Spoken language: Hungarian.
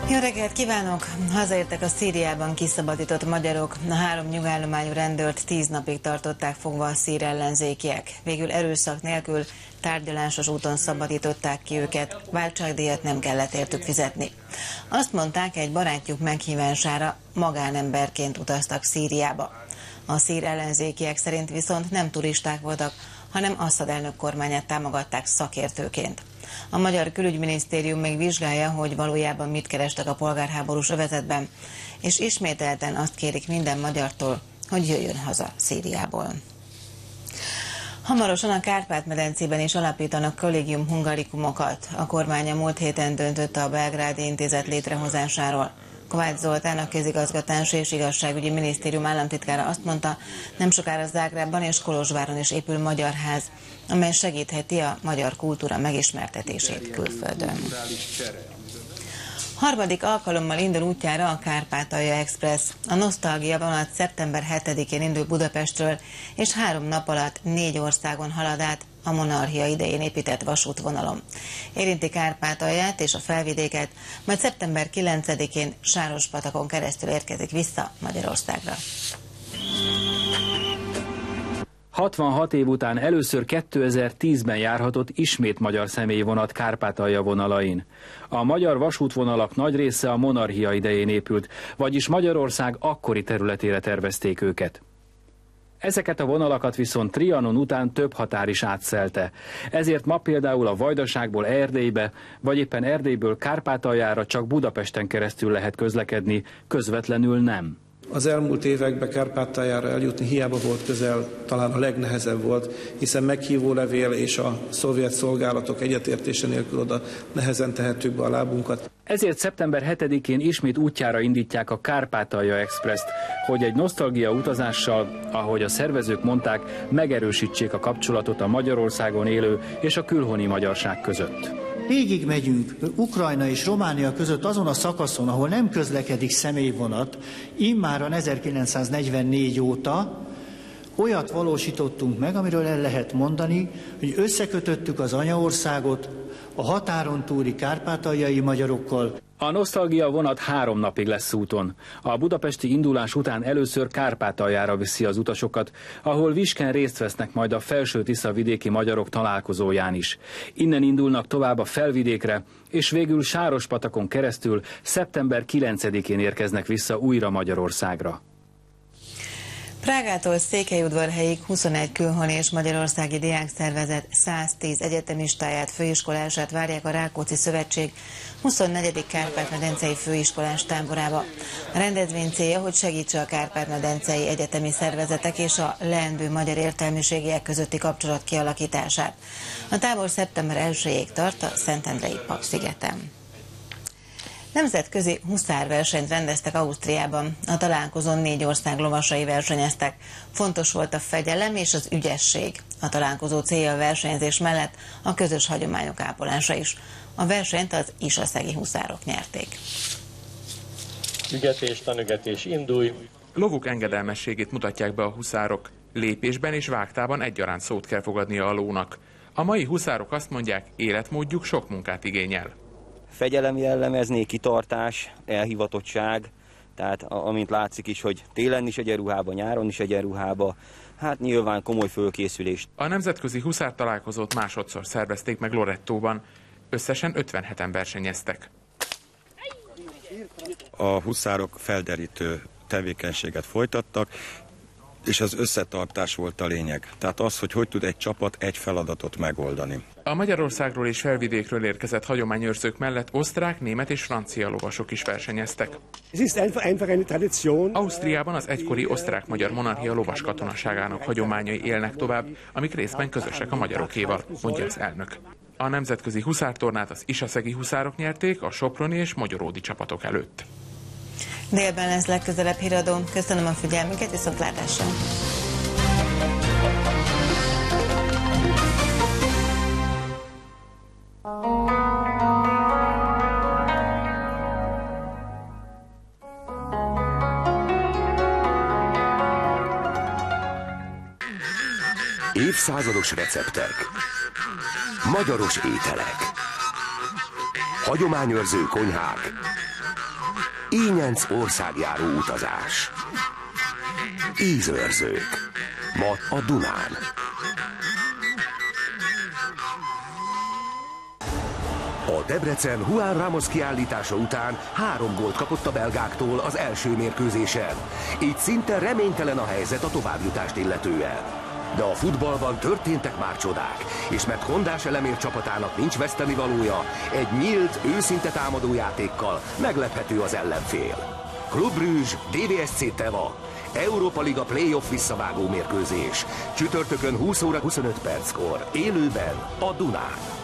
Jó reggelt kívánok! Hazaértek a Szíriában kiszabadított magyarok. A 3 nyugállományú rendőrt 10 napig tartották fogva a szír ellenzékiek. Végül erőszak nélkül tárgyalásos úton szabadították ki őket, váltságdíjat nem kellett értük fizetni. Azt mondták, egy barátjuk meghívására magánemberként utaztak Szíriába. A szír ellenzékiek szerint viszont nem turisták voltak, hanem Assad elnök kormányát támogatták szakértőként. A magyar külügyminisztérium még vizsgálja, hogy valójában mit kerestek a polgárháborús övezetben, és ismételten azt kérik minden magyartól, hogy jöjjön haza Szíriából. Hamarosan a Kárpát-medencében is alapítanak Collegium Hungarikumokat. A kormány a múlt héten döntött a Belgrádi Intézet létrehozásáról. Kovács Zoltán, a Közigazgatási és Igazságügyi Minisztérium államtitkára azt mondta, nem sokára Zágrábban és Kolozsváron is épül magyar ház, amely segítheti a magyar kultúra megismertetését külföldön. Harmadik alkalommal indul útjára a Kárpátalja Express. A Nosztalgia vonat szeptember 7-én indul Budapestről, és 3 nap alatt 4 országon halad át a monarchia idején épített vasútvonalon. Érinti Kárpátalját és a felvidéket, majd szeptember 9-én Sárospatakon keresztül érkezik vissza Magyarországra. 66 év után először 2010-ben járhatott ismét magyar személyvonat Kárpátalja vonalain. A magyar vasútvonalak nagy része a monarchia idején épült, vagyis Magyarország akkori területére tervezték őket. Ezeket a vonalakat viszont Trianon után több határ is átszelte. Ezért ma például a Vajdaságból Erdélybe, vagy éppen Erdélyből Kárpátaljára csak Budapesten keresztül lehet közlekedni, közvetlenül nem. Az elmúlt években Kárpátaljára eljutni hiába volt közel, talán a legnehezebb volt, hiszen meghívólevél és a szovjet szolgálatok egyetértése nélkül oda nehezen tehettük be a lábunkat. Ezért szeptember 7-én ismét útjára indítják a Kárpátalja Express-t, hogy egy nosztalgia utazással, ahogy a szervezők mondták, megerősítsék a kapcsolatot a Magyarországon élő és a külhoni magyarság között. Végig megyünk Ukrajna és Románia között azon a szakaszon, ahol nem közlekedik személyvonat, immáron 1944 óta olyat valósítottunk meg, amiről el lehet mondani, hogy összekötöttük az anyaországot a határon túli kárpátaljai magyarokkal. A nosztalgia vonat 3 napig lesz úton. A budapesti indulás után először Kárpátaljára viszi az utasokat, ahol Visken részt vesznek majd a Felső-Tisza vidéki magyarok találkozóján is. Innen indulnak tovább a felvidékre, és végül Sárospatakon keresztül szeptember 9-én érkeznek vissza újra Magyarországra. Prágától Székelyudvarhelyig 21 külhoni és magyarországi diákszervezet 110 egyetemistáját, főiskolását várják a Rákóczi Szövetség 24. Kárpát-medencei főiskolás táborába. A rendezvény célja, hogy segítse a kárpát-medencei egyetemi szervezetek és a leendő magyar értelmiségiek közötti kapcsolat kialakítását. A tábor szeptember 1-ig tart a Szentendrei Papszigeten. Nemzetközi huszárversenyt rendeztek Ausztriában. A találkozón 4 ország lovasai versenyeztek. Fontos volt a fegyelem és az ügyesség. A találkozó célja a versenyzés mellett a közös hagyományok ápolása is. A versenyt az isaszegi huszárok nyerték. Ügetés, tanügetés, indulj! Lovuk engedelmességét mutatják be a huszárok. Lépésben és vágtában egyaránt szót kell fogadnia a lónak. A mai huszárok azt mondják, életmódjuk sok munkát igényel. Fegyelem jellemezni, kitartás, elhivatottság, tehát amint látszik is, hogy télen is egyenruhába, nyáron is egyenruhába, hát nyilván komoly fölkészülést. A nemzetközi huszár találkozót másodszor szervezték meg Lorettóban. Összesen 57-en versenyeztek. A huszárok felderítő tevékenységet folytattak, és az összetartás volt a lényeg. Tehát az, hogy tud egy csapat egy feladatot megoldani. A Magyarországról és felvidékről érkezett hagyományőrzők mellett osztrák, német és francia lovasok is versenyeztek. Ausztriában az egykori osztrák-magyar monarchia lovas katonaságának hagyományai élnek tovább, amik részben közösek a magyarokéval, mondja az elnök. A nemzetközi huszártornát az isaszegi huszárok nyerték a soproni és mogyoródi csapatok előtt. Délben lesz legközelebb híradó. Köszönöm a figyelmüket, viszontlátásra! Évszázados receptek, magyaros ételek, hagyományőrző konyhák, Ínyenc országjáró utazás. Ízőrzők. Ma a Dunán. A Debrecen Juan Ramos kiállítása után 3 gólt kapott a belgáktól az első mérkőzésen. Így szinte reménytelen a helyzet a továbbjutást illetően. De a futballban történtek már csodák, és mert Hondás Elemér csapatának nincs vesztenivalója, egy nyílt, őszinte támadójátékkal meglephető az ellenfél. Club Brugge, DVSC Teva, Európa Liga Playoff visszavágó mérkőzés. Csütörtökön 20 óra 25 perckor, élőben a Dunán.